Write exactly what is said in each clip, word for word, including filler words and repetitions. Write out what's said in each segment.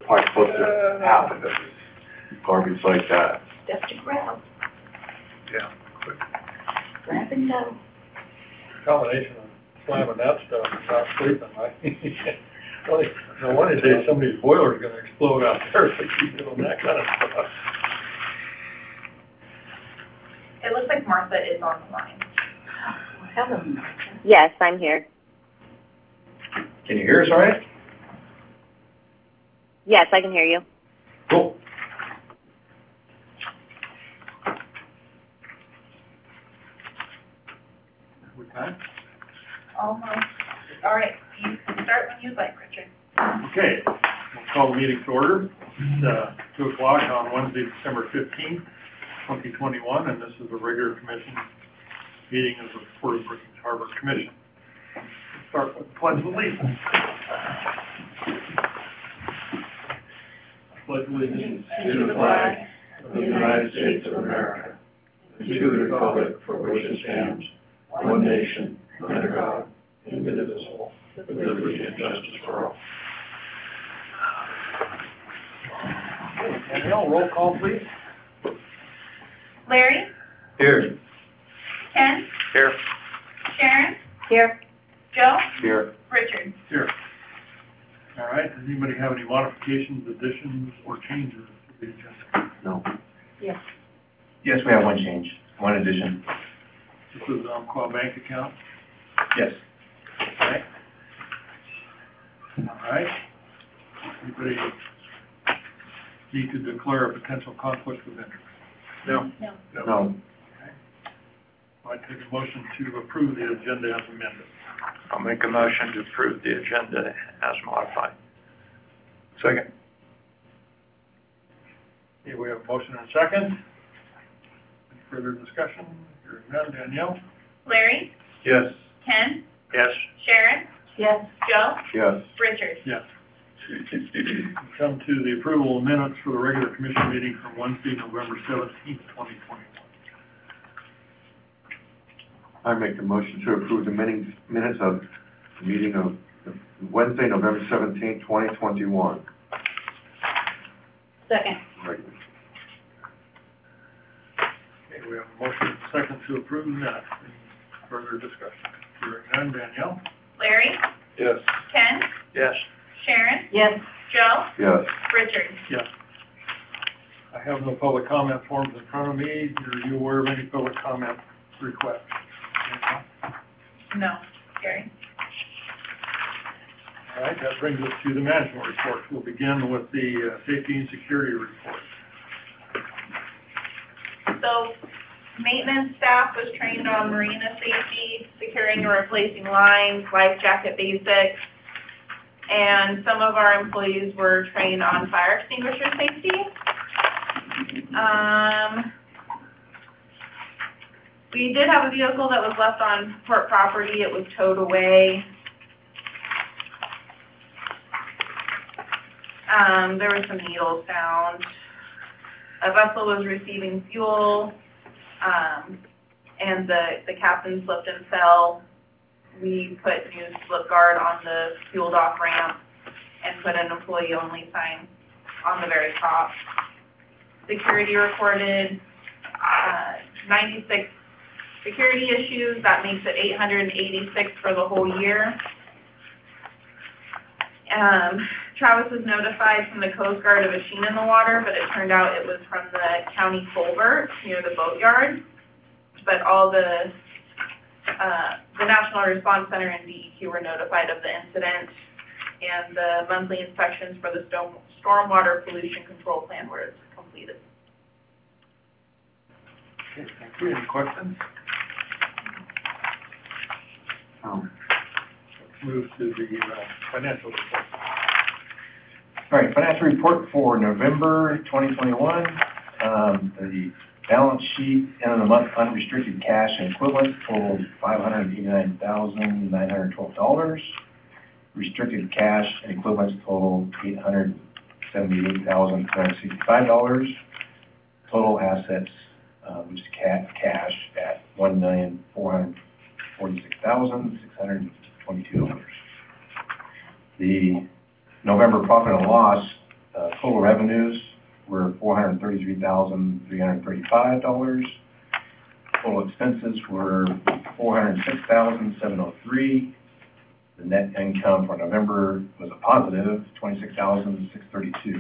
probably close to half of it, garbage like that. Stuff to grab, Yeah. grab and go. Combination of slamming that stuff and not sleeping, right? Well, no one of these days, somebody's boiler's gonna explode out there if they keep doing that kind of stuff. It looks like Martha is on the line. Hello, Martha. Yes, I'm here. Can you hear us all right? Yes, I can hear you. Cool. We can? Almost. All right, you can start when you'd like, Richard. Okay, we'll call the meeting to order. It's, uh, two o'clock on Wednesday, December fifteenth, twenty twenty-one, and this is the regular commission meeting of the Port of Brookings Harbor Commission. We'll start with the pledge of allegiance. Pledge allegiance To the flag of the United States of America, and to the republic for which it stands, one nation, under God, indivisible, with liberty and justice for all. Danielle, roll call, please. Larry? Here. Ken? Here. Sharon? Here. Joe? Here. Richard? Here. All right, does anybody have any modifications, additions, or changes to the agenda? No. Yes. Yes, we have one change, one addition. This is the Umpqua Bank account. Yes. Okay. All right. Anybody need to declare a potential conflict of interest? No. No. No. Okay. I'd take a motion to approve the agenda as amended. I'll make a motion to approve the agenda as modified. Second. Okay, we have a motion and a second. Any further discussion? Hearing none. Danielle? Larry? Yes. Ken? Yes. Sharon? Yes. Joe? Yes. Richard? Yes. We come to the approval of minutes for the regular commission meeting from Wednesday, November seventeenth, twenty twenty-one. I make the motion to approve the minutes, minutes of the meeting of Wednesday, November seventeenth, twenty twenty-one. Second. Right. Okay, we have a motion and a second to approve the minutes. Any further discussion? Hearing none. Danielle? Larry? Yes. Ken? Yes. Sharon? Yes. Joe? Yes. Richard? Yes. I have no public comment forms in front of me. Are you aware of any public comment requests? No. Gary? All right, that brings us to the management report. We'll begin with the uh, safety and security report. So, maintenance staff was trained on marina safety, securing and replacing lines, life jacket basics, and some of our employees were trained on fire extinguisher safety. Um, we did have a vehicle that was left on port property. It was towed away. Um, there were some needles found. A vessel was receiving fuel, um, and the, the captain slipped and fell. We put new slip guard on the fuel dock ramp and put an employee-only sign on the very top. Security recorded uh, ninety-six security issues. That makes it eight hundred eighty-six for the whole year. Um, Travis was notified from the Coast Guard of a sheen in the water, but it turned out it was from the county culvert near the boatyard. But all the uh, the National Response Center and D E Q were notified of the incident, and the monthly inspections for the storm stormwater pollution control plan were completed. Okay, thank you. Any questions? Um, Let's move to the uh, financial report. All right, financial report for November twenty twenty-one. Um, the balance sheet, end of the month, unrestricted cash and equivalents totaled five hundred eighty-nine thousand nine hundred twelve dollars. Restricted cash and equivalents totaled eight hundred seventy-eight thousand two hundred sixty-five dollars. Total assets, uh, which is ca cash, at one million four hundred forty-six thousand six hundred twenty-two dollars. The November profit and loss Uh, total revenues were four hundred thirty-three thousand, three hundred thirty-five dollars. Total expenses were four hundred six thousand, seven hundred three. The net income for November was a positive twenty-six thousand, six hundred thirty-two.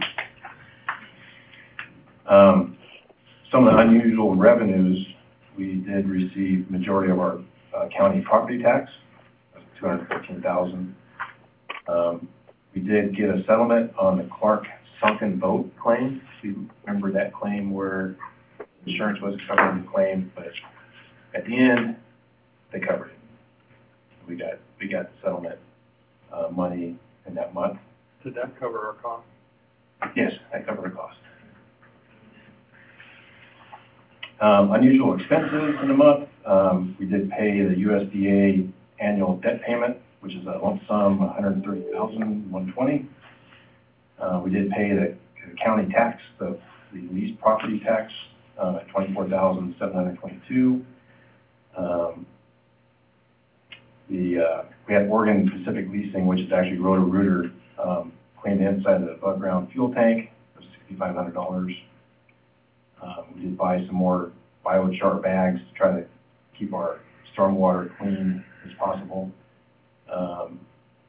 Um, some of the unusual revenues, we did receive majority of our uh, county property tax, two hundred fourteen thousand. Um, we did get a settlement on the Clark sunken boat claim. If you remember that claim where insurance wasn't covering the claim, but at the end, they covered it. We got, we got the settlement uh, money in that month. Did that cover our cost? Yes, that covered the cost. Um, unusual expenses in the month, um, we did pay the U S D A annual debt payment, which is a lump sum, one hundred thirty thousand, one hundred twenty. Uh, we did pay the, the county tax, the, the leased property tax, uh, at twenty-four thousand, seven hundred twenty-two. Um, the, uh, we had Oregon Pacific Leasing, which is actually Roto-Rooter, um, cleaned the inside of the above ground fuel tank, it was six thousand five hundred dollars. Um, we did buy some more biochar bags to try to keep our stormwater clean as possible. Um,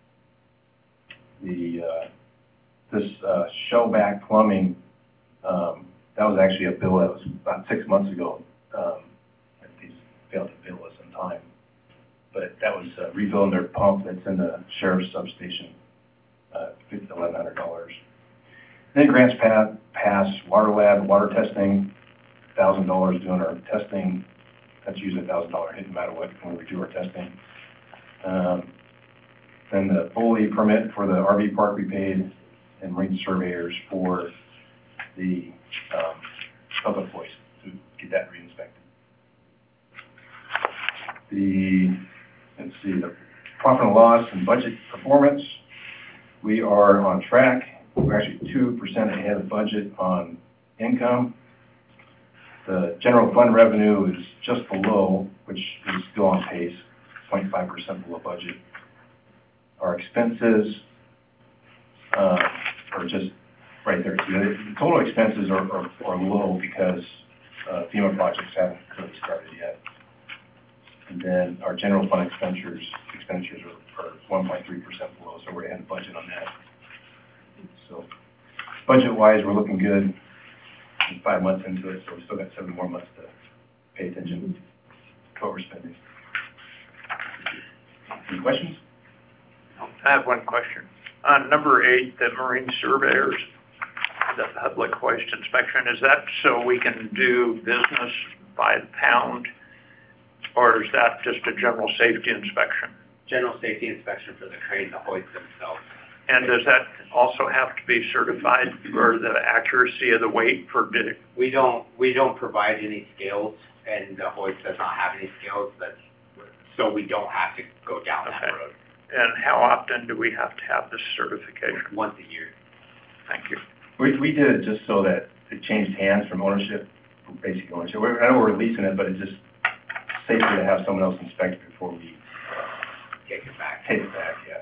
the, uh, this, uh, Shellback Plumbing, um, that was actually a bill that was about six months ago. Um, they failed to bill us in time. But that was uh, rebuilding their pump that's in the sheriff's substation, uh, eleven hundred dollars. Then grants pass, pass, water lab, water testing, one thousand dollars doing our testing. That's usually a one thousand dollars hit no matter what when we do our testing. Um, then the fully permit for the R V park we paid, and marine surveyors for the um, public voice to get that re-inspected. The, let's see, the profit and loss and budget performance, we are on track. We're actually two percent ahead of budget on income. The general fund revenue is just below, which is still on pace, zero point five percent below budget. Our expenses uh, are just right there too. The total expenses are, are, are low because uh, FEMA projects haven't really started yet. And then our general fund expenditures expenditures are, are one point three percent below, so we're ahead of budget on that. So budget-wise, we're looking good. We're five months into it, so we still got seven more months to pay attention to what we're spending. Any questions? I have one question. On number eight, the marine surveyors, the public waste inspection, is that so we can do business by the pound, or is that just a general safety inspection? General safety inspection for the crane, the hoists themselves. And does that also have to be certified for the accuracy of the weight for bid? We don't, we don't provide any scales, and the hoist does not have any scales, that's, so we don't have to go down that Okay. road. And how often do we have to have this certification? Once a year. Thank you. We, we did it just so that it changed hands from ownership, from basic ownership. We're, I know we're leasing it, but it's just safer to have someone else inspect it before we Take it back. take it back, yeah.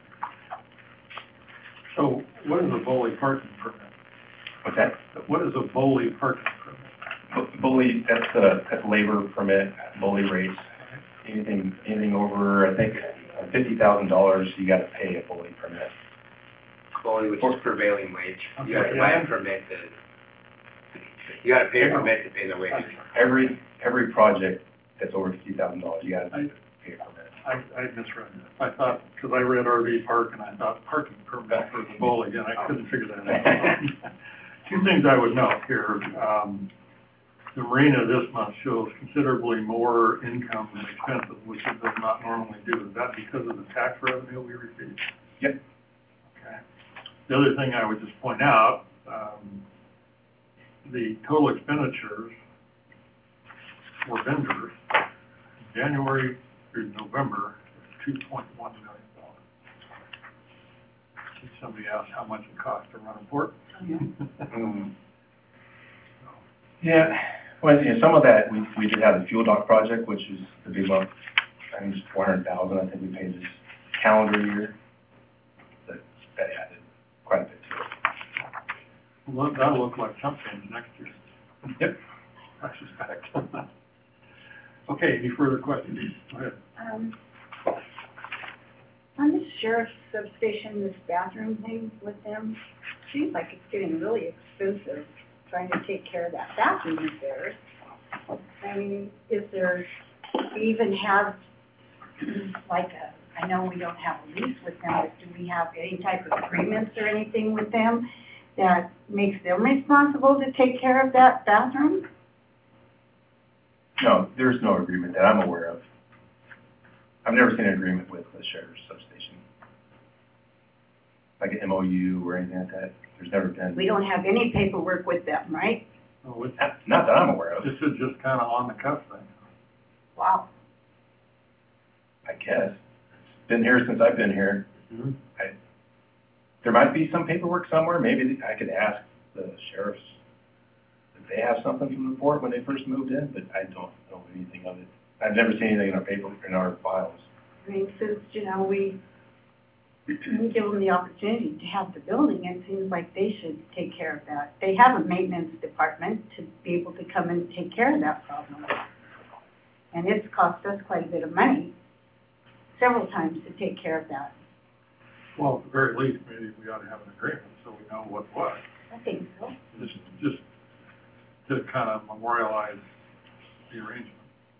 So what is a Boley parking permit? What's that? What is a Boley parking permit? Bu- Bully, that's the, that's labor permit, bully rates. Anything, anything over, I think, fifty thousand dollars, you gotta pay a bully permit. Quality, which is prevailing wage. You gotta Okay, buy yeah. a permit to, you gotta pay a permit to pay the wage. Every, every project that's over fifty thousand dollars, you gotta pay a permit. I, I misread that. I thought, because I read R V park and I thought parking permit for the Boley, and I couldn't figure that out. Two things I would note here. Um, the marina this month shows considerably more income than expenses, which it does not normally do. Is that because of the tax revenue we receive? Yep. Okay. The other thing I would just point out, um, the total expenditures for vendors, January through November, is two point one million dollars. Somebody asked how much it cost to run a port. Mm. Yeah, well, yeah, some of that, we, we did have the fuel dock project, which is the big one. I think it's four hundred thousand, I think we paid this calendar year. That, that added quite a bit to it. Well, that'll look like chump change next year, Yep. I suspect. Okay, any further questions? Go ahead. Um, on the sheriff's substation, this bathroom thing with them, seems like it's getting really expensive trying to take care of that bathroom of theirs. I mean, is there, we even have, like a, I know we don't have a lease with them, but do we have any type of agreements or anything with them that makes them responsible to take care of that bathroom? No, there's no agreement that I'm aware of. I've never seen an agreement with the sheriff's substation. Like an M O U or anything like that. There's never been. We don't have any paperwork with them, right? Oh, it's, Not, not that I'm aware of, this is just kinda on the cuff thing. Wow. I guess. It's been here since I've been here. Mm-hmm. I, there might be some paperwork somewhere. Maybe I could ask the sheriffs if they have something from the port when they first moved in, but I don't know anything of it. I've never seen anything in our paper, in our files. I mean, since, you know, we we give them the opportunity to have the building, it seems like they should take care of that. They have a maintenance department to be able to come and take care of that problem. And it's cost us quite a bit of money, several times, to take care of that. Well, at the very least, maybe we ought to have an agreement, so we know what what. I think so. Just, just to kind of memorialize the arrangement.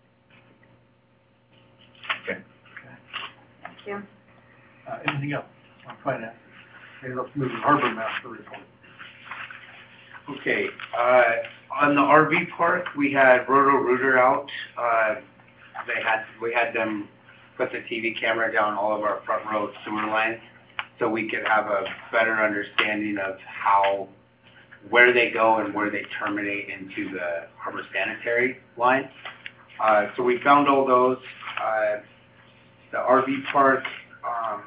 Okay. Thank you. Uh, anything else on finances? Okay, let's move to harbor master report. Okay, uh, on the R V park, we had Roto-Rooter out. Uh, they had, we had them put the T V camera down all of our front row sewer lines so we could have a better understanding of how, where they go and where they terminate into the harbor sanitary line. Uh, so we found all those. Uh, the R V park, um,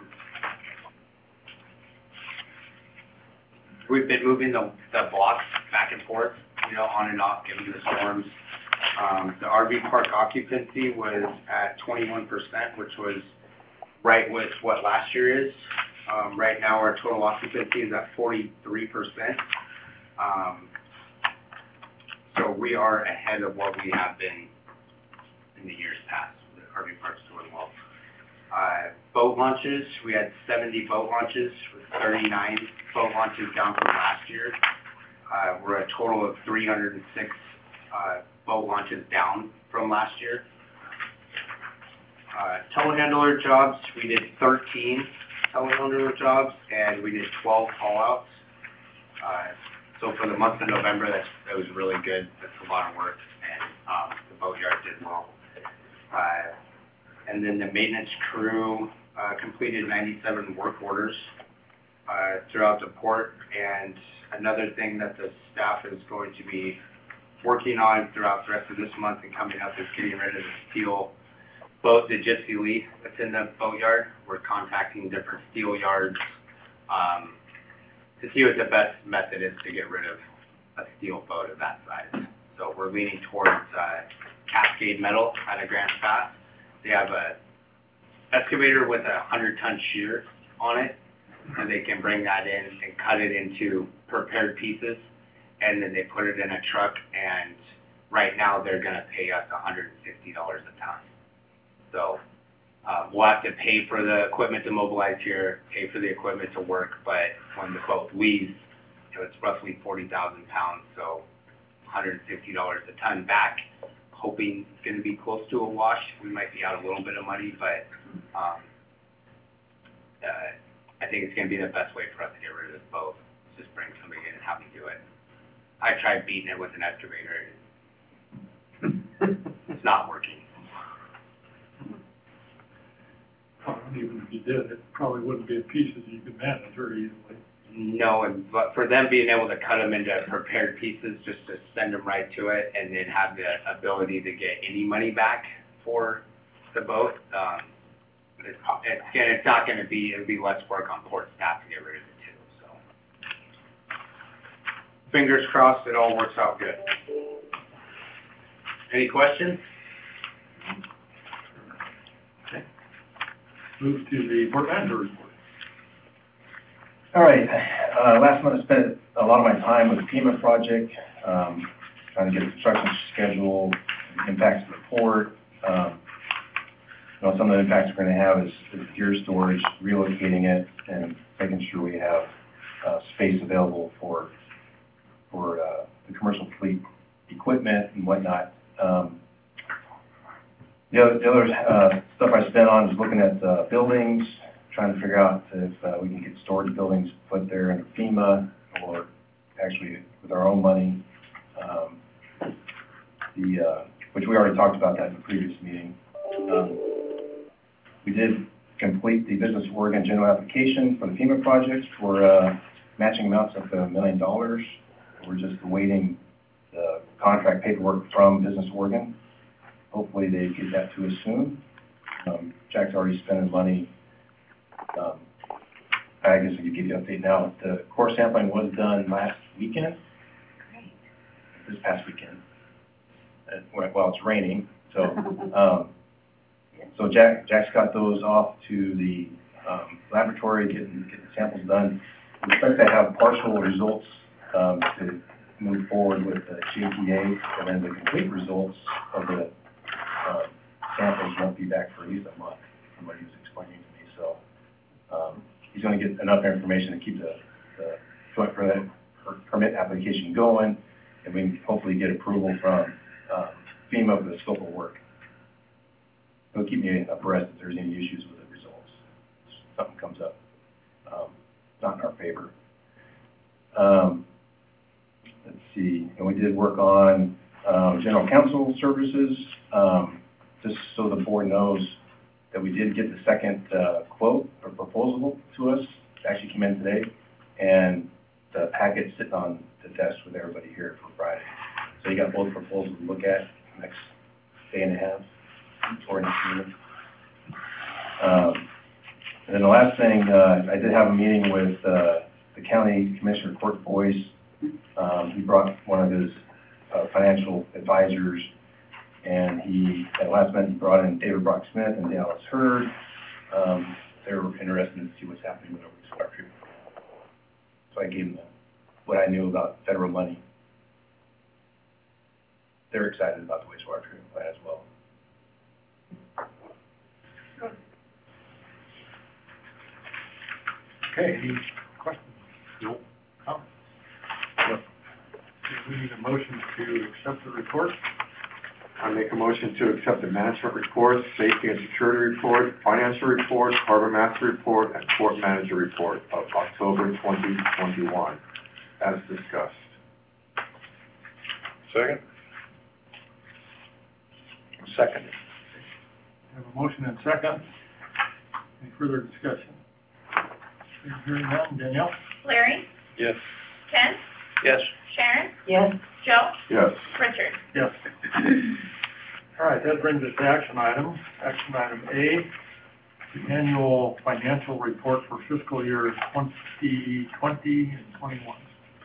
we've been moving the, the blocks back and forth, you know, on and off, given the storms. Um, the R V park occupancy was at twenty-one percent, which was right with what last year is. Um, right now, our total occupancy is at forty-three percent. Um, so we are ahead of what we have been in the years past. The R V park's doing well. Uh, boat launches, we had seventy boat launches, with thirty-nine boat launches down from last year. Uh, we're a total of three hundred six uh, boat launches down from last year. Uh, telehandler jobs, we did thirteen telehandler jobs, and we did twelve call-outs. Uh, so for the month of November, that's, that was really good. That's a lot of work, and um, the boatyard did well. Uh, and then the maintenance crew uh, completed ninety-seven work orders uh, throughout the port. And another thing that the staff is going to be working on throughout the rest of this month and coming up is getting rid of the steel boat, the Gypsy Lee that's in the boatyard. We're contacting different steel yards um, to see what the best method is to get rid of a steel boat of that size. So we're leaning towards uh, Cascade Metal out of Grants Pass. They have a excavator with a hundred ton shear on it, and they can bring that in and cut it into prepared pieces, and then they put it in a truck, and right now they're gonna pay us one hundred fifty dollars a ton. So, uh, we'll have to pay for the equipment to mobilize here, pay for the equipment to work, but when the boat leaves, you know, it's roughly forty thousand pounds, so one hundred fifty dollars a ton back. Hoping it's gonna be close to a wash. We might be out a little bit of money, but, um, uh, I think it's gonna be the best way for us to get rid of this boat. Just bring somebody in and have them do it. I tried beating it with an excavator. It's not working. Well, even if you did, it probably wouldn't be a piece that you could manage very easily. No, and but for them being able to cut them into prepared pieces, just to send them right to it, and then have the ability to get any money back for the boat, um, it's, it's, it's not gonna be, it'll be less work on port staff to get rid of it too, so. Fingers crossed, it all works out good. Any questions? Move to the port manager report. All right, uh, last month I spent a lot of my time with the FEMA project, um, trying to get a construction schedule, impacts of the port. Um, you know, some of the impacts we're gonna have is, is gear storage, relocating it, and making sure we have, uh, space available for, for, uh, the commercial fleet equipment and whatnot. Um, the other, the other, uh, stuff I spent on is looking at, uh, buildings, trying to figure out if, uh, we can get storage buildings put there under FEMA, or actually with our own money. Um, the, uh, which we already talked about that in the previous meeting. Um, we did complete the Business of Oregon general application for the FEMA project for, uh, matching amounts up to a million dollars. We're just awaiting the contract paperwork from Business of Oregon. Hopefully they get that to us soon. Um, Jack's already spending money. Um, I guess I could give you an update now. The core sampling was done last weekend. Great. This past weekend. Uh, well, it's raining, so, um, so Jack, Jack's got those off to the, um, laboratory, getting, getting samples done. We expect to have partial results, um, to move forward with the J P A, and then the complete results of the, uh, samples won't be back for at least a month, from what he was explaining to me, so, um, he's gonna get enough information to keep the, the joint permit, permit application going, and we can hopefully get approval from, um, FEMA for the scope of work. It'll keep me abreast if there's any issues with the results. If something comes up, um, not in our favor. Um, let's see, and we did work on, um, general counsel services, um, just so the board knows that we did get the second, uh, quote or proposal to us. It actually came in today, and the packet's sitting on the desk with everybody here for Friday. So you got both proposals to look at next day and a half, or next meeting. Um, and then the last thing, uh, I did have a meeting with, uh, the county commissioner, Court Boyce. Um, he brought one of his, uh, financial advisors, and he, at last minute, he brought in David Brock Smith and Dallas Hurd. Um, they were interested to see what's happening with our wastewater treatment. So I gave them what I knew about federal money. They're excited about the wastewater treatment plant as well. Okay, any questions? No. Comments? Yep. Okay, we need a motion to accept the report. I make a motion to accept the management report, safety and security report, financial report, harbor master report, and port manager report of October twenty twenty-one, as discussed. Second? Second. We have a motion and second. Any further discussion? Hearing none, Danielle? Larry? Yes. Ken? Yes. Sharon? Yes. Joe? Yes. Richard? Yes. All right, that brings us to action items. Action item A, the annual financial report for fiscal year twenty twenty and twenty-one.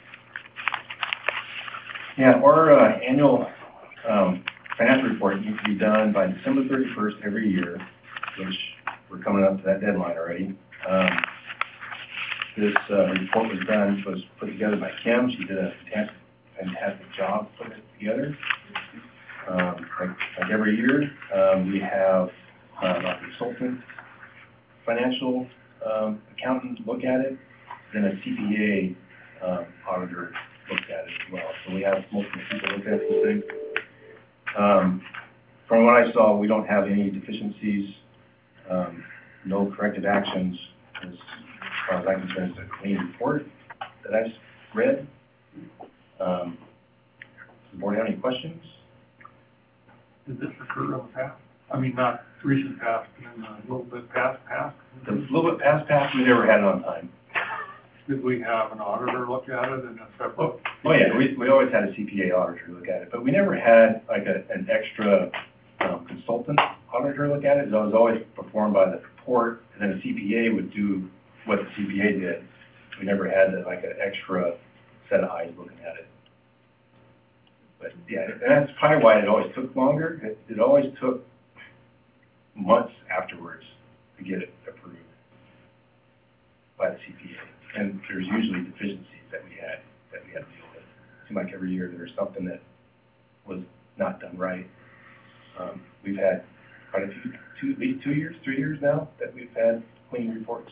Yeah, our, uh, annual, um, financial report needs to be done by December thirty-first every year, which we're coming up to that deadline already. Um, this, uh, report was done, was put together by Kim. She did a fantastic, fantastic job putting it together. Um, like, like every year, um, we have, uh, a consultant, financial, um, accountant look at it, then a C P A, um, auditor looked at it as well. So we have multiple people look at these things. Um, from what I saw, we don't have any deficiencies, um, no corrective actions. As far as I'm concerned, it's a clean report that I've read. Um, does the board have any questions? Did this occur in the past? I mean, not recent past, but in a little bit past past? A little bit past past, we never had it on time. Did we have an auditor look at it in a separate? Oh, yeah, we, we always had a C P A auditor look at it, but we never had like a, an extra, um, consultant auditor look at it. It was always performed by the port, and then a C P A would do what the C P A did. We never had like an extra set of eyes looking at it. But yeah, and that's probably why it always took longer. It, it always took months afterwards to get it approved by the C P A. and there's usually deficiencies that we had, that we had to deal with. It seemed like every year there was something that was not done right. Um, we've had quite a few, two, at least two years, three years now, that we've had clean reports.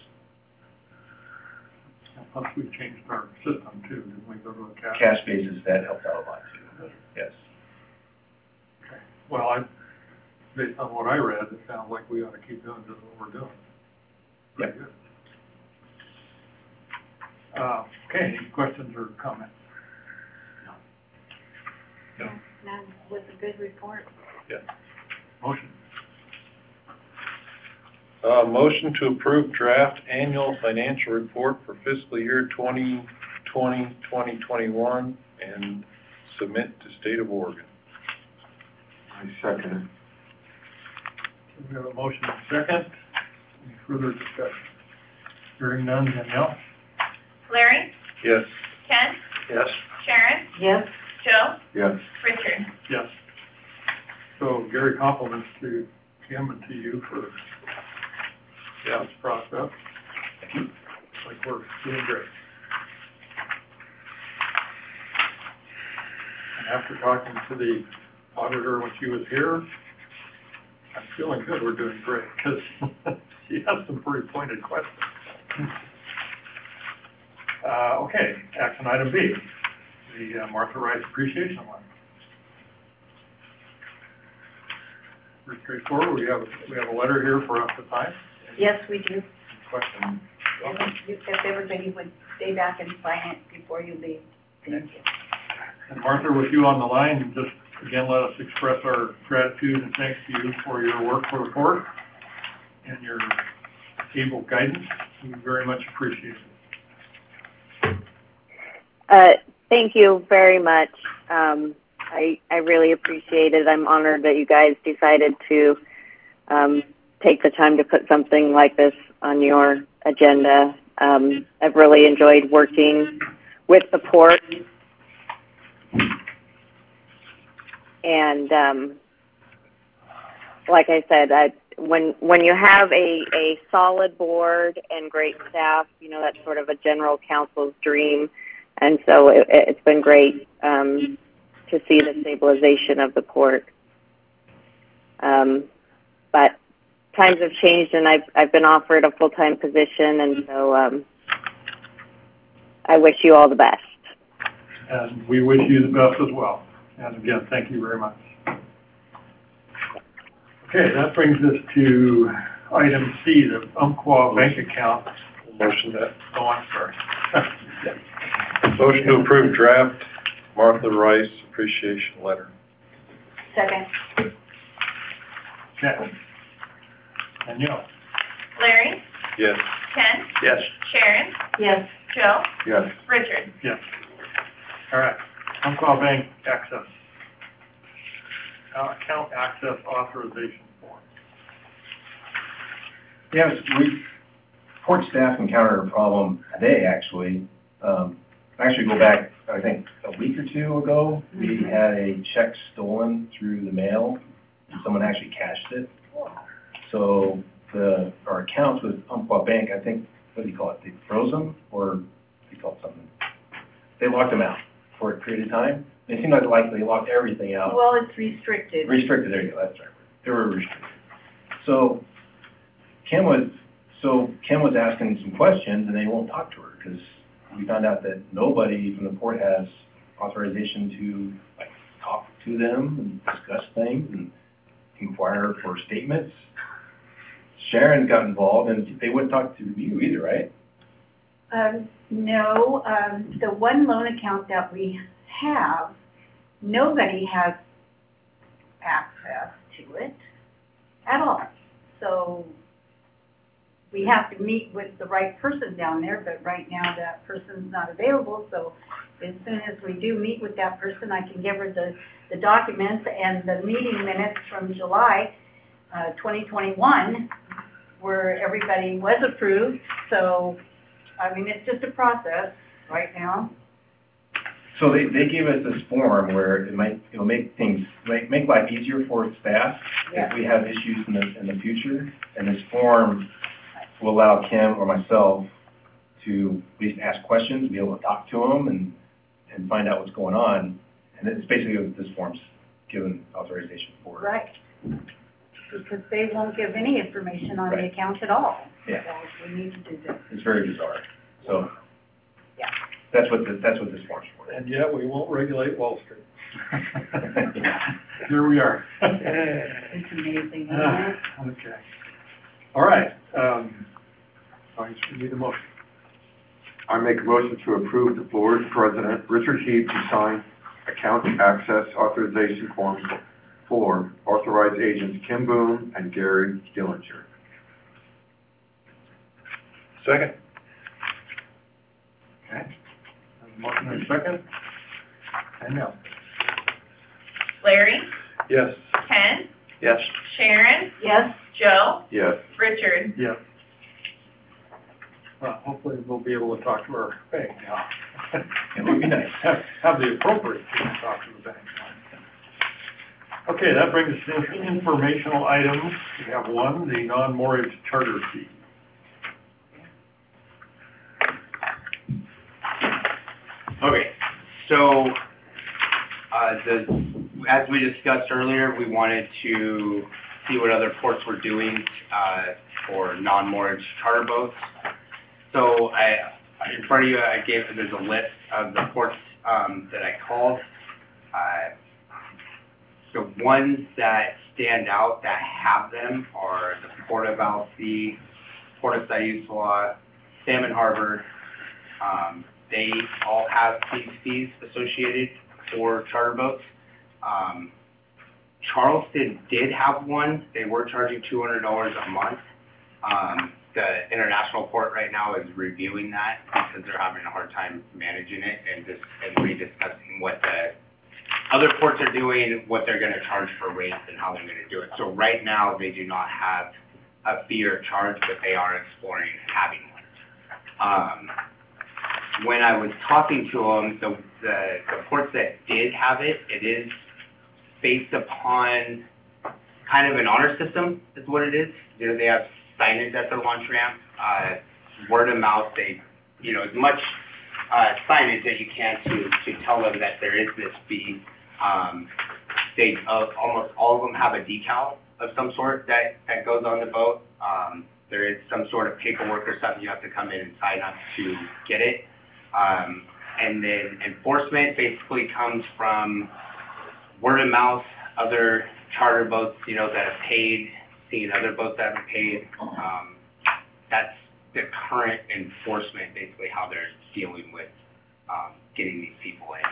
Plus, we changed our system too, didn't we, go to a cash? Cash basis, that helped out a lot too, yes. Okay. Well, I, based on what I read, it sounds like we ought to keep doing just what we're doing. Very Yep. good. Uh, okay, any questions or comments? No. That was a good report. Yes. Motion. Uh, motion to approve draft annual financial report for fiscal year twenty twenty, twenty twenty-one and submit to State of Oregon. I second We have a motion and a second. Any further discussion? Hearing none, Danielle? Larry? Yes. Ken? Yes. Sharon? Yes. Joe? it. Yes. Richard? Yes. So Gary, compliments to Kim and to you for Yeah. this process. Like we're doing great. And after talking to the auditor when she was here, I'm feeling good we're doing great, because she has some pretty pointed questions. Uh, okay, action item B, the uh, Martha Rice Appreciation Line. Pretty straightforward. We have, we have a letter here for us to sign. Yes, we do. Question? And If if everybody would stay back and sign it before you leave. Thank you. And Martha, with you on the line, just again, let us express our gratitude and thanks to you for your work for the court and your able guidance. We very much appreciate it. Uh, thank you very much. Um, I, I really appreciate it. I'm honored that you guys decided to um, take the time to put something like this on your agenda. Um, I've really enjoyed working with the port. And um, like I said, I, when when you have a, a solid board and great staff, you know, that's sort of a general counsel's dream. And so it, it's been great um, to see the stabilization of the port. Um, but times have changed, and I've, I've been offered a full-time position, and so um, I wish you all the best. And we wish you the best as well. And again, thank you very much. Okay, that brings us to item C, the Umpqua bank account. Motion that. Oh, I'm sorry. Motion to approve draft Martha Rice appreciation letter. Second. Okay. Danielle? Larry? Yes. Ken? Yes. Sharon? Yes. Joe? Yes. Richard? Yes. All right, Umpqua Bank access, uh, account access authorization form. Yes, we, port staff encountered a problem today, actually. Um, actually go back, I think, a week or two ago, we had a check stolen through the mail, and someone actually cashed it. So the, our accounts with Umpqua Bank, I think, what do you call it, they froze them, or what do you call it, something? They locked them out for a period of time. They seemed like, like they locked everything out. Well, it's restricted. Restricted, there you go, that's right. They were restricted. So Kim was, so Kim was asking some questions, and they won't talk to her, because we found out that nobody from the port has authorization to, like, talk to them and discuss things and inquire for statements. Sharon got involved, and they wouldn't talk to you either, right? Um, no, um, the one loan account that we have, nobody has access to it at all. So we have to meet with the right person down there, but right now that person's not available. So as soon as we do meet with that person, I can give her the, the documents and the meeting minutes from July uh, twenty twenty-one, where everybody was approved. So I mean, it's just a process right now. So they, they gave us this form where it might, it'll make things, make, make life easier for staff Yeah. if we have issues in the, in the future. And this form will allow Kim or myself to at least ask questions, be able to talk to them and, and find out what's going on. And it's basically what this form's given authorization for. Right. Because they won't give any information on the Right. account at all. Yeah. So we need to do this. It's very bizarre. So Yeah. that's what, the- that's what this form's for. And yet, we won't regulate Wall Street. Yeah. Here we are. It's amazing, isn't Ah, it? Okay. All right, um, I guess we need a motion. I make a motion to approve the board president, Richard Heath, to sign account access authorization forms for authorized agents Kim Boone and Gary Dillinger. Second? Okay. Have a motion and a second. And now, Larry, Yes. Ken, Yes. Sharon, Yes, Joe, Yes. Richard. yeah. Well, hopefully we'll be able to talk to our bank now. It would be nice. Have, have the appropriate people talk to the bank. Okay, that brings us to informational items. We have one, the non-mortgage charter fee. Okay, so, uh, the, as we discussed earlier, we wanted to see what other ports were doing, uh, for non-mortgage charter boats. So I, in front of you, I gave, there's a list of the ports, um, that I called. Uh, the ones that stand out that have them are the Port of Alsea, Port of Siuslaw, Salmon Harbor. Um, they all have these fees associated for charter boats. Um, Charleston did have one. They were charging two hundred dollars a month. Um, the international port right now is reviewing that because they're having a hard time managing it and just, and rediscussing what the other ports are doing, what they're gonna charge for rates and how they're gonna do it. So right now, they do not have a fee or charge, but they are exploring having one. Um, when I was talking to them, the, the, the ports that did have it, it is based upon kind of an honor system is what it is. You know, they have signage at their launch ramp, uh, word of mouth, they, you know, as much, uh, signage that you can to, to tell them that there is this fee. Um, they, uh, almost all of them have a decal of some sort that, that goes on the boat. Um, there is some sort of paperwork or something you have to come in and sign up to get it. Um, and then enforcement basically comes from word of mouth, other charter boats, you know, that have paid, seeing other boats that have paid. Um, that's the current enforcement, basically how they're dealing with, um, getting these people in.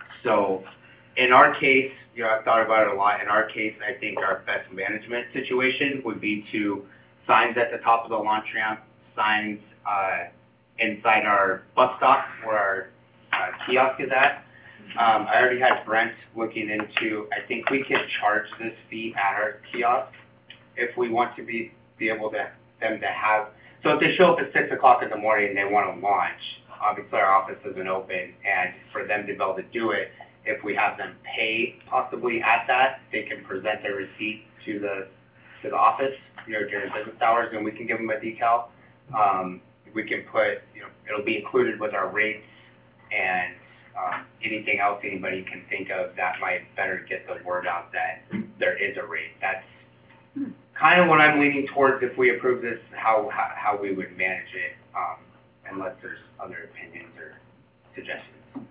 So in our case, you know, I've thought about it a lot. In our case, I think our best management situation would be to signs at the top of the launch ramp, signs, uh, inside our bus stop where our uh, kiosk is at. Um, I already had Brent looking into, I think we could charge this fee at our kiosk if we want to be, be able to, them to have, so if they show up at six o'clock in the morning and they want to launch, obviously our office isn't open, and for them to be able to do it, if we have them pay possibly at that, they can present their receipt to the, to the office, you know, during business hours, and we can give them a decal. Um, we can put, you know, it'll be included with our rates and um, anything else anybody can think of that might better get the word out that there is a rate. That's kind of what I'm leaning towards if we approve this, how, how, how we would manage it, um, unless there's other opinions or suggestions.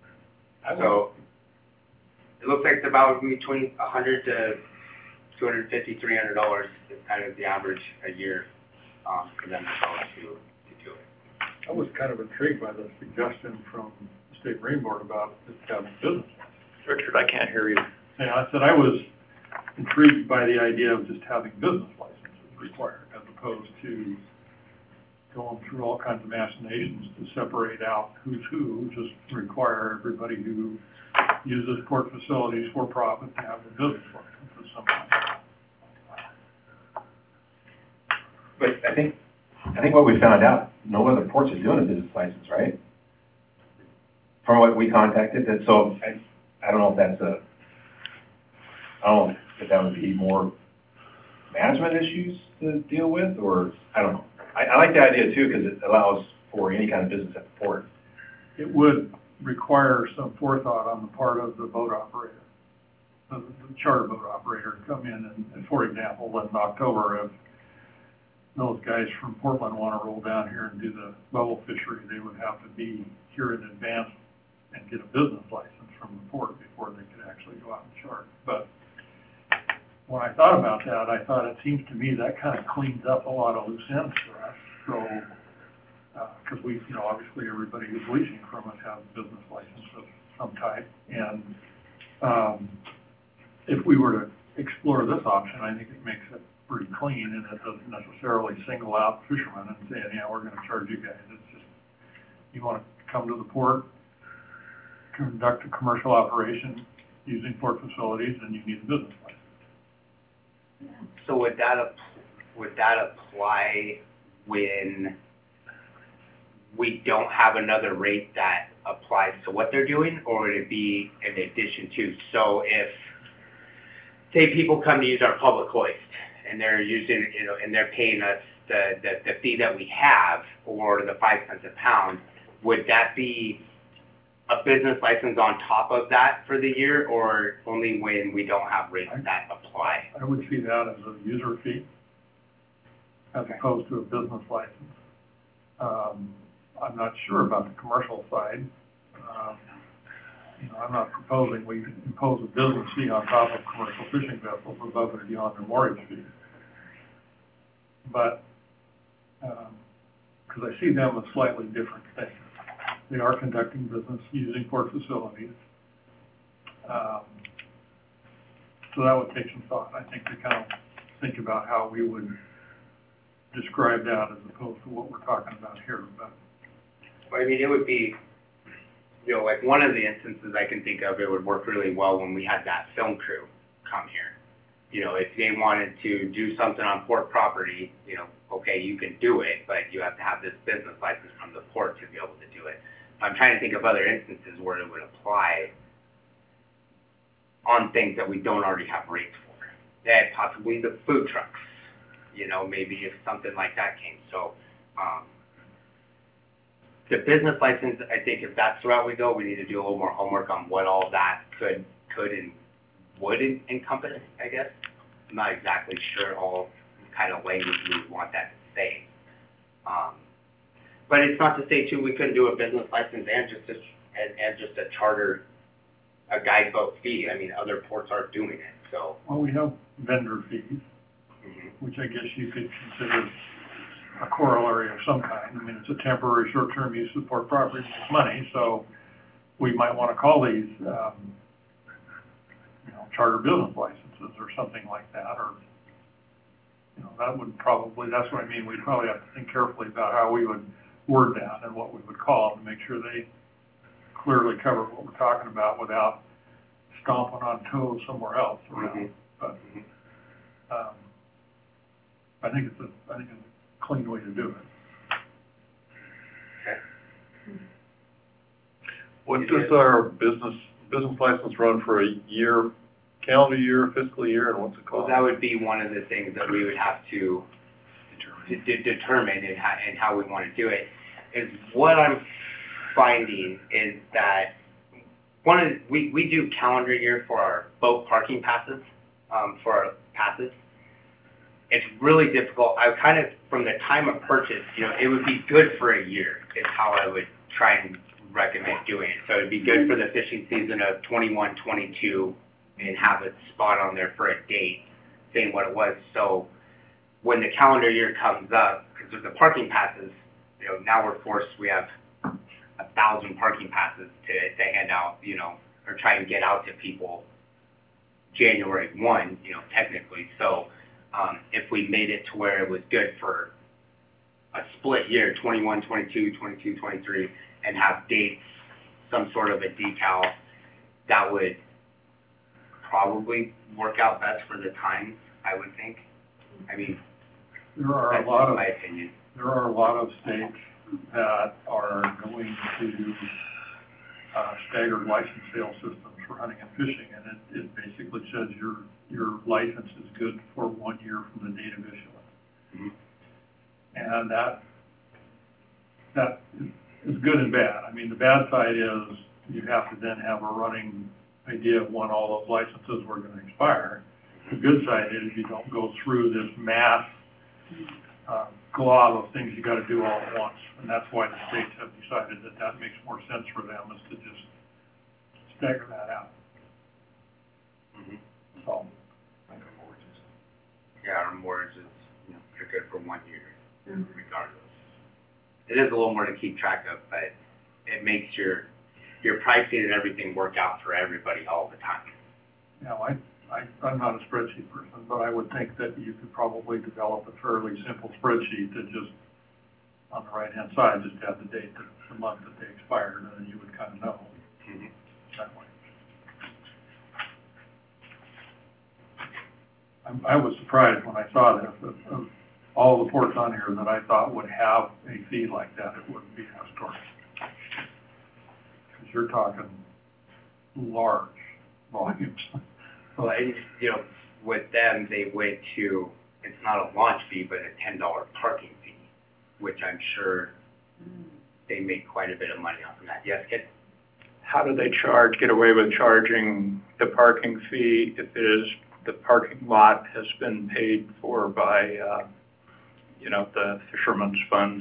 So it looks like it's about between a hundred to two hundred fifty, three hundred dollars is kind of the average a year, um, for them to go to, to do it. I was kind of intrigued by the suggestion from the State Marine Board about just having business. Richard, I can't hear you. And I said I was intrigued by the idea of just having business licenses required as opposed to going through all kinds of machinations to separate out who's who, just require everybody who uses port facilities for profit to have a business license of some kind. But I think, I think what we found out, no other ports are doing a business license, right? From what we contacted, and so I, I don't know if that's a, I don't know if that would be more management issues to deal with, or, I don't know. I, I like the idea too, because it allows for any kind of business at the port. It would require some forethought on the part of the boat operator, the the charter boat operator, to come in and, and for example, in October, if those guys from Portland want to roll down here and do the bubble fishery, they would have to be here in advance and get a business license from the port before they could actually go out and charter. But when I thought about that, I thought it seems to me that kind of cleans up a lot of loose ends for us. So, because we, you know, obviously everybody who's leasing from us has a business license of some type. And um, if we were to explore this option, I think it makes it pretty clean, and it doesn't necessarily single out fishermen and say, yeah, we're going to charge you guys. It's just, you want to come to the port, conduct a commercial operation using port facilities, and you need a business license. So would that, ap- would that apply when we don't have another rate that applies to what they're doing, or would it be in addition to? So if, say people come to use our public hoist, and they're using, you know, and they're paying us the, the, the fee that we have, or the five cents a pound, would that be a business license on top of that for the year, or only when we don't have rates that apply? I would see that as a user fee as Okay. opposed to a business license. Um, I'm not sure about the commercial side. Um, you know, I'm not proposing we impose a business fee on top of commercial fishing vessels above and beyond their mortgage fees. But, because I see them as slightly different things. They are conducting business using port facilities. Um, so that would take some thought, I think, to kind of think about how we would describe that as opposed to what we're talking about here. But I mean, it would be, you know, like one of the instances I can think of, it would work really well when we had that film crew come here. You know, if they wanted to do something on port property, you know, okay, you can do it, but you have to have this business license from the port to be able to do it. I'm trying to think of other instances where it would apply on things that we don't already have rates for. That possibly the food trucks, you know, maybe if something like that came. So, um, the business license, I think if that's the route we go, we need to do a little more homework on what all that could, could and would en- encompass, I guess. I'm not exactly sure all kind of language we would want that to say. Um, but it's not to say too, we couldn't do a business license and just a, and, and just a charter, a guide boat fee. I mean, other ports are doing it, so. well, we have vendor fees, Mhm. which I guess you could consider a corollary of some kind. I mean, it's a temporary, short-term use of port property, makes money, so we might want to call these, um, you know, charter business licenses or something like that, or, you know, that would probably, that's what I mean, we'd probably have to think carefully about how we would word that and what we would call them to make sure they clearly cover what we're talking about without stomping on toes somewhere else around. Mhm. But, Mhm. um, I think it's a, I think it's a clean way to do it. Okay. What does our business, business license run for a year, calendar year, fiscal year, and what's it Well, called? that would be one of the things that we would have to de- de- determine and how, and how we want to do it. Is what I'm finding is that one of, the- we, we do calendar year for our boat parking passes, um, for our passes. It's really difficult. I kind of, from the time of purchase, you know, it would be good for a year is how I would try and recommend doing it. So it'd be good for the fishing season of twenty-one, twenty-two, and have it spot on there for a date, saying what it was. So when the calendar year comes up, because with the parking passes, you know, now we're forced, we have a thousand parking passes to, to hand out, you know, or try and get out to people January first, you know, technically. So um, if we made it to where it was good for a split year, twenty-one, twenty-two, twenty-two, twenty-three, and have dates, some sort of a decal, that would probably work out best for the times, I would think. I mean, There are that's a lot just of, my opinion. there are a lot of states that are going to uh, staggered license sale systems for hunting and fishing, and it, it basically says your, your license is good for one year from the date of issuance. Mhm. And that that is good and bad. I mean, the bad side is you have to then have a running idea of when all those licenses were gonna expire. The good side is you don't go through this mass, uh, glob of things you gotta do all at once. And that's why the states have decided that that makes more sense for them, is to just stagger that out. Mhm. So, Yeah, our mortgage is, you know, pretty good for one year, Mhm. regardless. It is a little more to keep track of, but it makes your, your pricing and everything work out for everybody all the time. you know, I, I, I'm not a spreadsheet person, but I would think that you could probably develop a fairly simple spreadsheet that just, on the right-hand side, just have the date, that- the month that they expired, and then you would kind of know Mhm. that way. I'm, I was surprised when I saw this, of, of all the ports on here that I thought would have a fee like that, it wouldn't be historic. Because you're talking large volumes. Well, and, you know, with them, they went to, it's not a launch fee, but a ten dollar parking fee, which I'm sure they make quite a bit of money off of that. Yes, Kit? How do they charge, get away with charging the parking fee if it is, the parking lot has been paid for by, uh, you know, the fisherman's funds?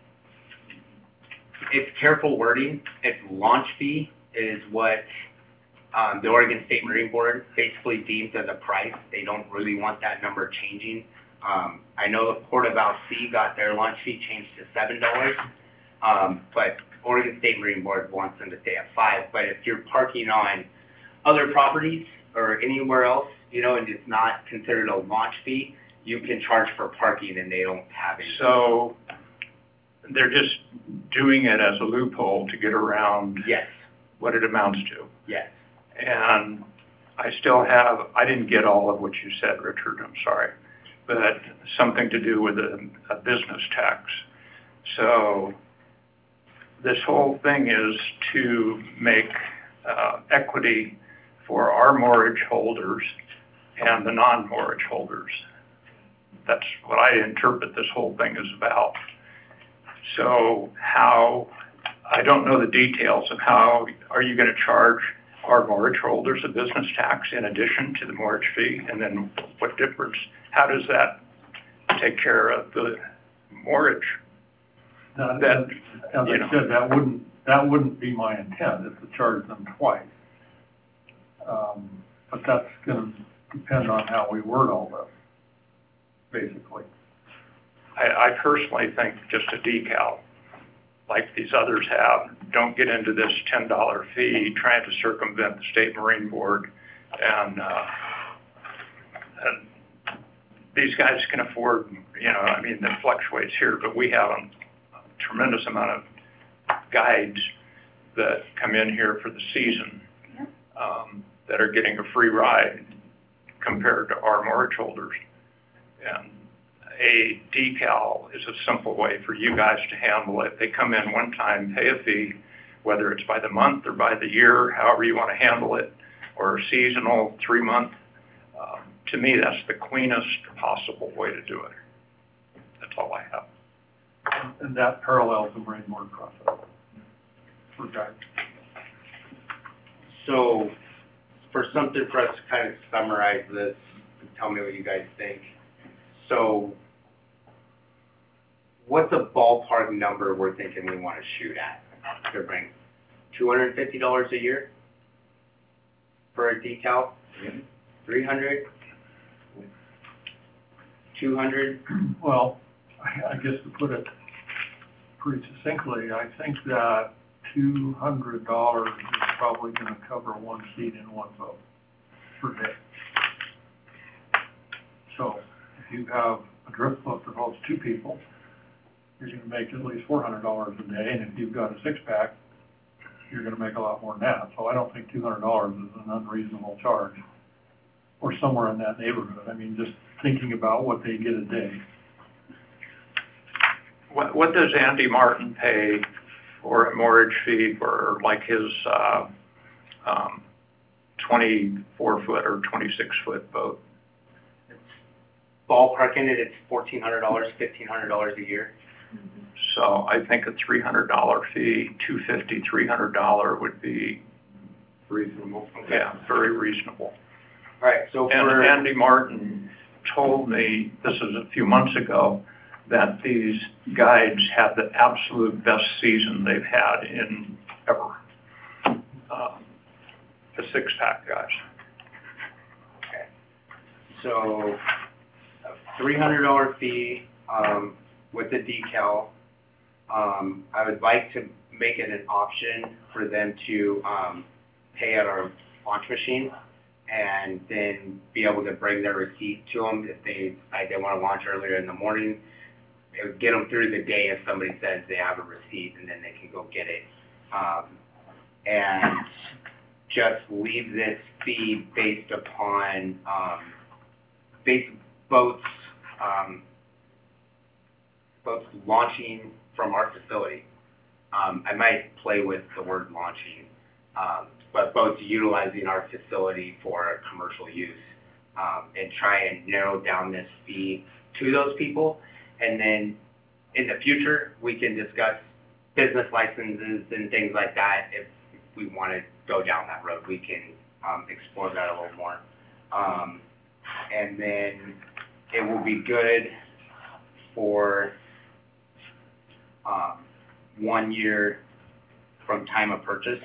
It's careful wording. It's launch fee is what um, the Oregon State Marine Board basically deems as a price. They don't really want that number changing. Um, I know the Port of Alsea got their launch fee changed to seven dollars, um, but Oregon State Marine Board wants them to stay at five. But if you're parking on other properties or anywhere else, you know, and it's not considered a launch fee, you can charge for parking and they don't have any. So they're just doing it as a loophole to get around Yes, what it amounts to. yes. And I still have, I didn't get all of what you said, Richard, I'm sorry, but something to do with a, a business tax. So this whole thing is to make uh, equity for our mortgage holders and the non-mortgage holders. That's what I interpret this whole thing is about. So how, I don't know the details of how, are you going to charge our mortgage holders a business tax in addition to the mortgage fee? And then what difference, how does that take care of the mortgage? That, That, as you I know. said, that wouldn't, that wouldn't be my intent, is to charge them twice. Um, but that's gonna depend on how we word all this, basically. I, I personally think just a decal, like these others have, don't get into this ten dollar fee trying to circumvent the State Marine Board. And, uh, and these guys can afford, you know, I mean, it fluctuates here, but we have a tremendous amount of guides that come in here for the season, um, that are getting a free ride compared to our mortgage holders. And a decal is a simple way for you guys to handle it. They come in one time, pay a fee, whether it's by the month or by the year, however you want to handle it, or seasonal, three month. Um, to me, that's the cleanest possible way to do it. That's all I have. And that parallels the Marine Board process for guys. So for something for us to kind of summarize this, and tell me what you guys think. So what's a ballpark number we're thinking we want to shoot at to bring? two hundred fifty dollars a year for a decal? three hundred? two hundred? Well, I, I guess to put it pretty succinctly, I think that two hundred dollars is probably gonna cover one seat in one boat per day. So if you have a drift boat that holds two people, you're gonna make at least four hundred dollars a day, and if you've got a six-pack, you're gonna make a lot more than that. So I don't think two hundred dollars is an unreasonable charge, or somewhere in that neighborhood. I mean, just thinking about what they get a day. What, what does Andy Martin pay for a mortgage fee for like his, uh, um, twenty-four foot or twenty-six foot boat? Ballparking it, it's fourteen hundred dollars, fifteen hundred dollars a year. So I think a three hundred dollar fee, two fifty, three hundred dollar would be, Reasonable. yeah, very reasonable. All right, so And for, Andy Martin told me, this is a few months ago, that these guides have the absolute best season they've had in ever. Um, The six-pack guys. so, a three hundred dollar fee, um, with the decal. Um, I would like to make it an option for them to, um, pay at our launch machine and then be able to bring their receipt to them if they, like, they wanna launch earlier in the morning. It would get them through the day if somebody says they have a receipt, and then they can go get it. Um, and just leave this fee based upon, um, base boats, um, boats launching from our facility. Um, I might play with the word launching, um, but boats utilizing our facility for commercial use, um, and try and narrow down this fee to those people. And then in the future, we can discuss business licenses and things like that. If we want to go down that road, we can, um, explore that a little more. Um, and then it will be good for, um, one year from time of purchase.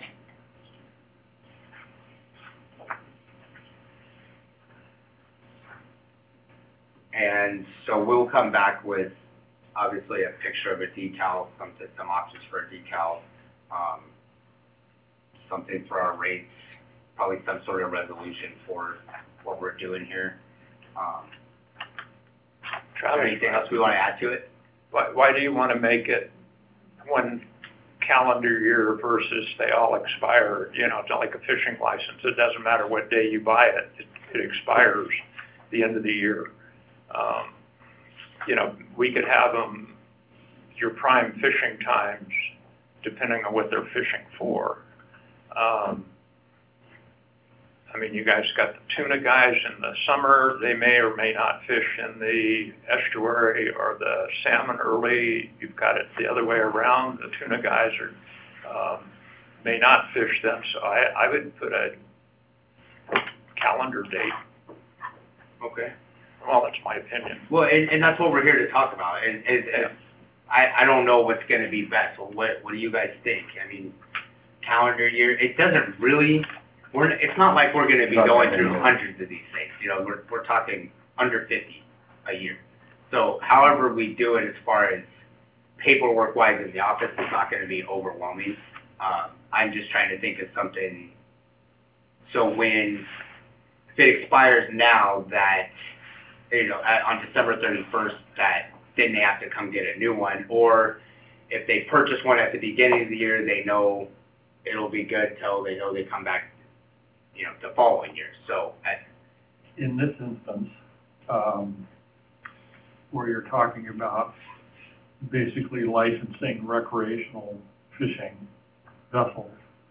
And so we'll come back with, obviously, a picture of a decal, some, some options for a decal, um, something for our rates, probably some sort of resolution for what we're doing here. Um, Travis, anything else we want to add to it? why, why do you want to make it one calendar year versus they all expire? You know, it's not like a fishing license. It doesn't matter what day you buy it. It, it expires the end of the year. Um, you know, we could have them, your prime fishing times, depending on what they're fishing for. Um, I mean, you guys got the tuna guys in the summer. They may or may not fish in the estuary or the salmon early. You've got it the other way around. The tuna guys are, um, may not fish them. So I, I would put a calendar date. Okay. Well, that's my opinion. Well, and, and that's what we're here to talk about, and, and, and I, I don't know what's gonna be best, so what, what do you guys think? I mean, calendar year, it doesn't really, we're, it's not like we're gonna be Not going that through many. hundreds of these things, you know, we're, we're talking under fifty a year. So however we do it as far as paperwork wise in the office, it's not gonna be overwhelming. Um, I'm just trying to think of something, so when, if it expires now, that, you know, at, on December thirty-first, that then they have to come get a new one, or if they purchase one at the beginning of the year, they know it'll be good till they know they come back, you know, the following year. So, I, In this instance, um, where you're talking about basically licensing recreational fishing vessels,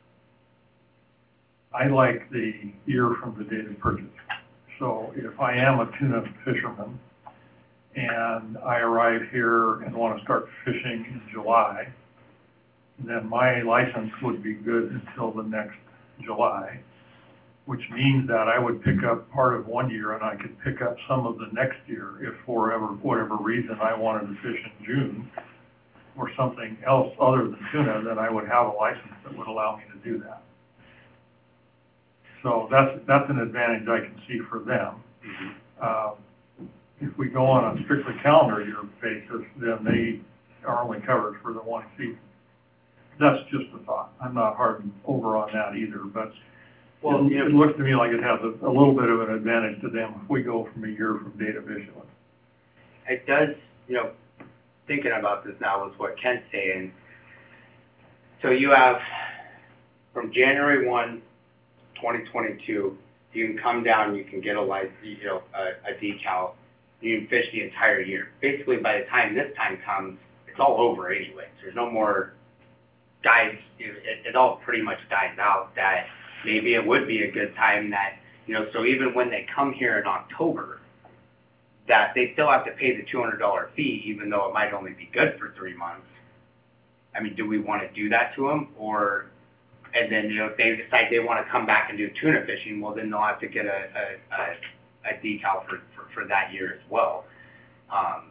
I like the year from the date of purchase. So if I am a tuna fisherman and I arrive here and want to start fishing in July, then my license would be good until the next July, which means that I would pick up part of one year and I could pick up some of the next year if for whatever, whatever reason I wanted to fish in June or something else other than tuna, then I would have a license that would allow me to do that. So that's, that's an advantage I can see for them. Um, if we go on a strictly calendar year basis, then they are only covered for the one season. That's just a thought. I'm not hard over on that either, but Well, it, you know- it looks to me like it has a, a little bit of an advantage to them if we go from a year from date of issuance. it does, you know, thinking about this now with what Kent's saying, so you have, from January first, twenty twenty-two, you can come down, you can get a license, you know, a, a decal, you can fish the entire year. Basically, by the time this time comes, it's all over anyway. There's no more guys, it, it all pretty much dies out that maybe it would be a good time that, you know, so even when they come here in October, that they still have to pay the two hundred dollar fee, even though it might only be good for three months. I mean, do we want to do that to them, or, and then, you know, if they decide they want to come back and do tuna fishing, well, then they'll have to get a, a, a, a decal for, for, for that year as well. Um,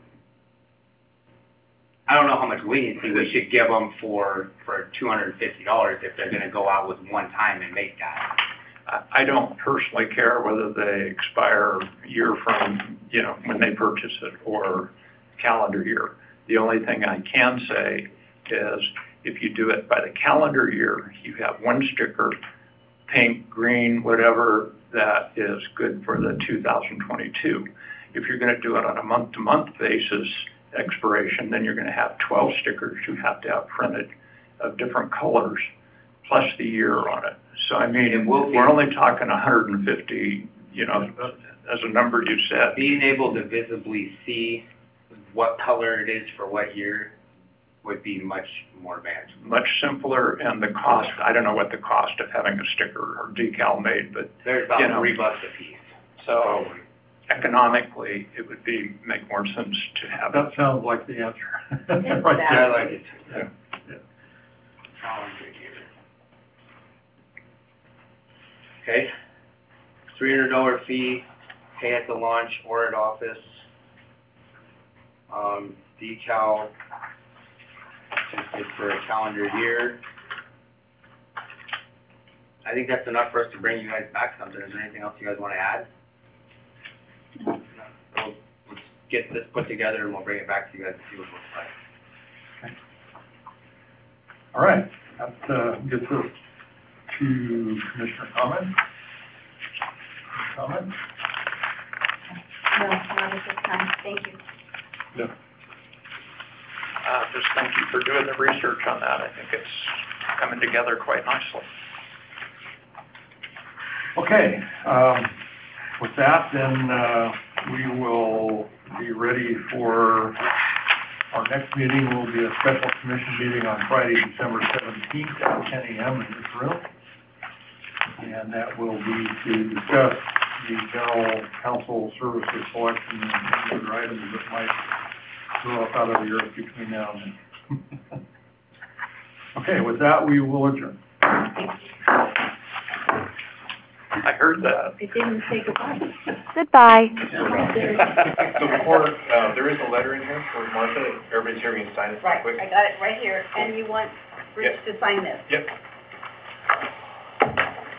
I don't know how much leniency we should give them for, for two hundred fifty dollars if they're gonna go out with one time and make that. I I don't personally care whether they expire a year from, you know, when they purchase it or calendar year. The only thing I can say is if you do it by the calendar year, you have one sticker, pink, green, whatever, that is good for the two thousand twenty-two. If you're gonna do it on a month-to-month basis, expiration, then you're gonna have twelve stickers you have to have printed of different colors, plus the year on it. So I mean, It will be- we're only talking one hundred fifty, you know, as a number you said. Being able to visibly see what color it is for what year would be much more manageable. Much simpler, and the cost, I don't know what the cost of having a sticker or decal made, but There's about You know. three bucks a piece. so economically, it would be, make more sense to have it. That sounds like the answer. It's Right that. I there. like it. Yeah, yeah. Calendar year. Okay, three hundred dollar fee, pay at the launch or at office. Um, decal, just good for a calendar year. I think that's enough for us to bring you guys back something. Is there anything else you guys wanna add? No. We'll, let's get this put together and we'll bring it back to you guys and see what it looks like. All right, that, uh, gets us to commissioner comments. Comments? No, not at this time, thank you. Yeah. Uh, just thank you for doing the research on that. I think it's coming together quite nicely. Okay, um, with that, then, uh, we will be ready for, our next meeting will be a special commission meeting on Friday, December seventeenth at ten A M in this room. And that will be to discuss the general council services selection and any other items that might throw up out of the earth between now and then. Okay, with that, we will adjourn. I heard that. It didn't say goodbye. Goodbye. So before, uh, there is a letter in here for Martha, everybody's here, we can sign it Right, quick. I got it right here, and you want Rich to sign this? Yep.